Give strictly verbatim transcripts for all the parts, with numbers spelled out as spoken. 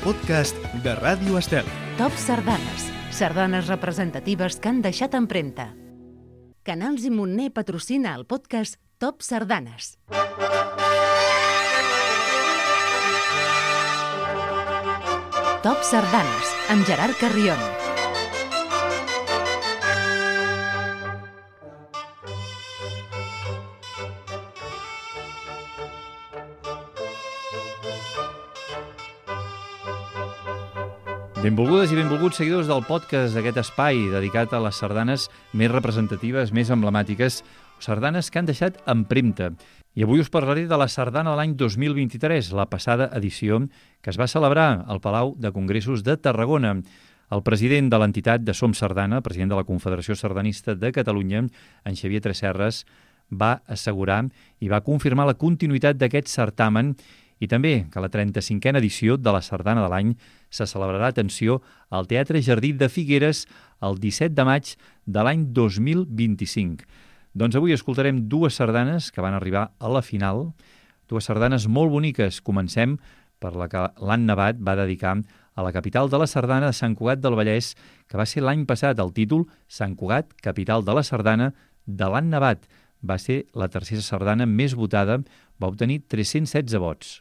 podcast de Ràdio Estel. Top Sardanes. Sardanes representatives que han deixat empremta. Canals i Montner patrocina el podcast Top Sardanes. Top Sardanes, amb Gerard Carrion. Benvolgudes i benvolguts seguidors del podcast d'aquest espai dedicat a les sardanes més representatives, més emblemàtiques, sardanes que han deixat empremta. I avui us parlaré de la sardana de l'any dos mil vint-i-tres, la passada edició que es va celebrar al Palau de Congressos de Tarragona. El president de l'entitat de Som Sardana, president de la Confederació Sardanista de Catalunya, en Xavier Tresserras, va assegurar i va confirmar la continuïtat d'aquest certamen i també que la trenta-cinquena edició de la Sardana de l'any se celebrarà, atenció, al Teatre Jardí de Figueres el disset de maig de l'any dos mil vint-i-cinc. Doncs avui escoltarem dues sardanes que van arribar a la final, dues sardanes molt boniques. Comencem per la que l'Anna Navat va dedicar a la capital de la sardana de Sant Cugat del Vallès, que va ser l'any passat el títol Sant Cugat, capital de la sardana, de l'Anna Navat. Va ser la tercera sardana més votada, va obtenir tres-cents setze vots.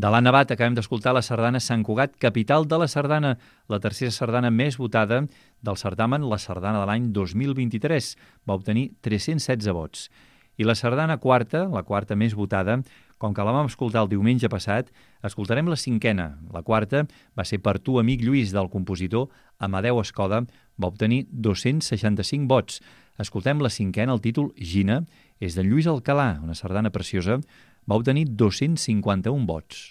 De l'Anna Abad acabem d'escoltar la sardana Sant Cugat, capital de la sardana, la tercera sardana més votada del certamen, la sardana de l'any dos mil vint-i-tres. Va obtenir tres-cents setze vots. I la sardana quarta, la quarta més votada, com que la vam escoltar el diumenge passat, escoltarem la cinquena. La quarta va ser Per tu, amic Lluís, del compositor Amadeu Escoda, va obtenir dos-cents seixanta-cinc vots. Escoltem la cinquena, el títol Gina, és de Lluís Alcalà, una sardana preciosa, va obtenir dos-cents cinquanta-un vots.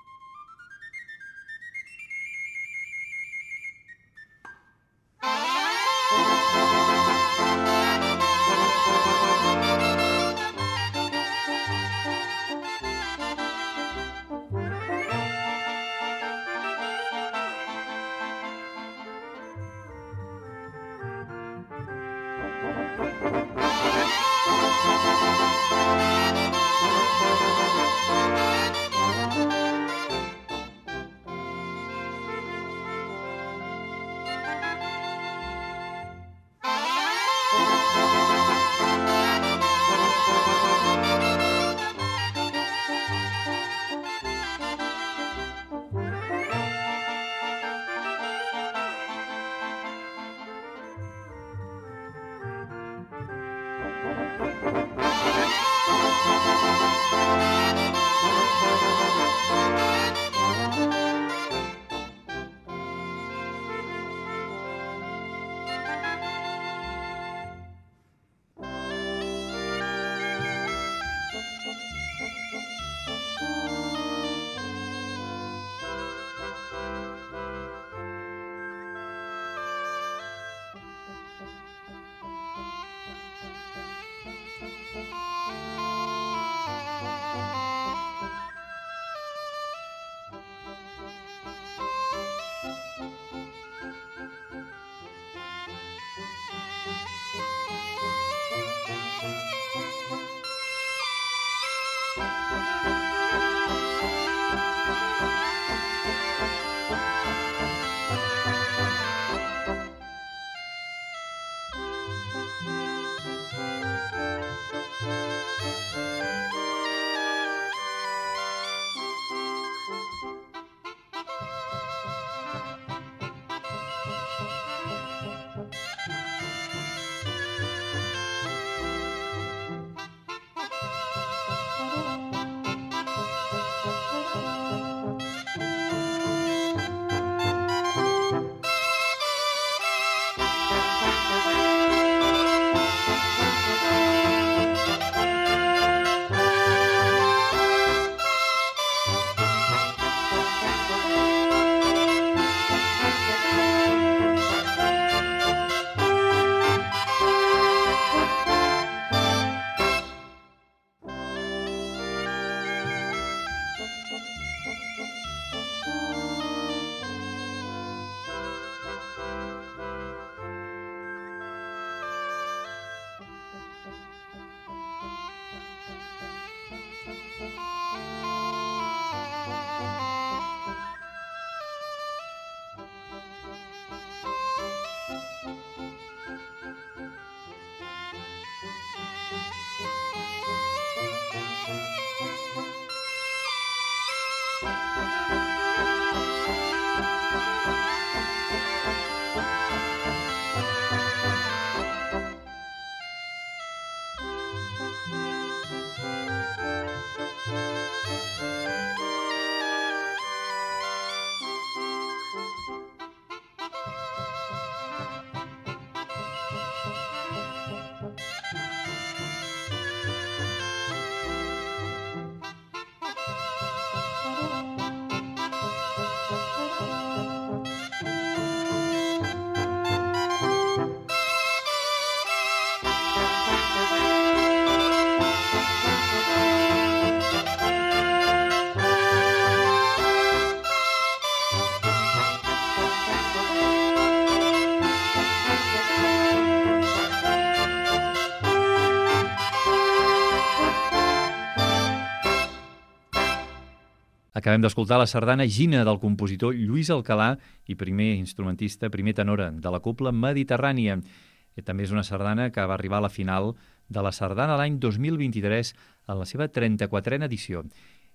Acabem d'escoltar la sardana Gina del compositor Lluís Alcalà i primer instrumentista, primer tenora de la Cobla Mediterrània. I també és una sardana que va arribar a la final de la sardana l'any dos mil vint-i-tres en la seva trenta-quatrena edició.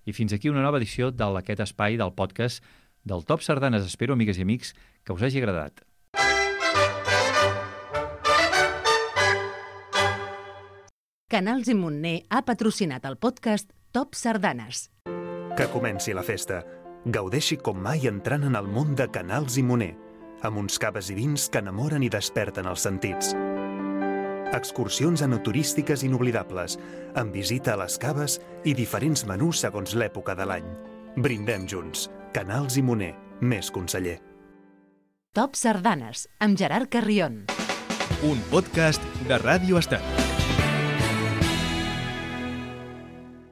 I fins aquí una nova edició d'aquest espai del podcast del Top Sardanes. Espero, amigues i amics, que us hagi agradat. Canals i Montner ha patrocinat el podcast Top Sardanes. Que comenci la festa. Gaudeixi com mai entrant en el món de Canals i Montner, amb uns caves i vins que enamoren i desperten els sentits. Excursions enoturístiques inoblidables, amb visita a les caves i diferents menús segons l'època de l'any. Brindem junts. Canals i Montner, més conseller. Top Sardanes, amb Gerard Carrion. Un podcast de Ràdio Estel.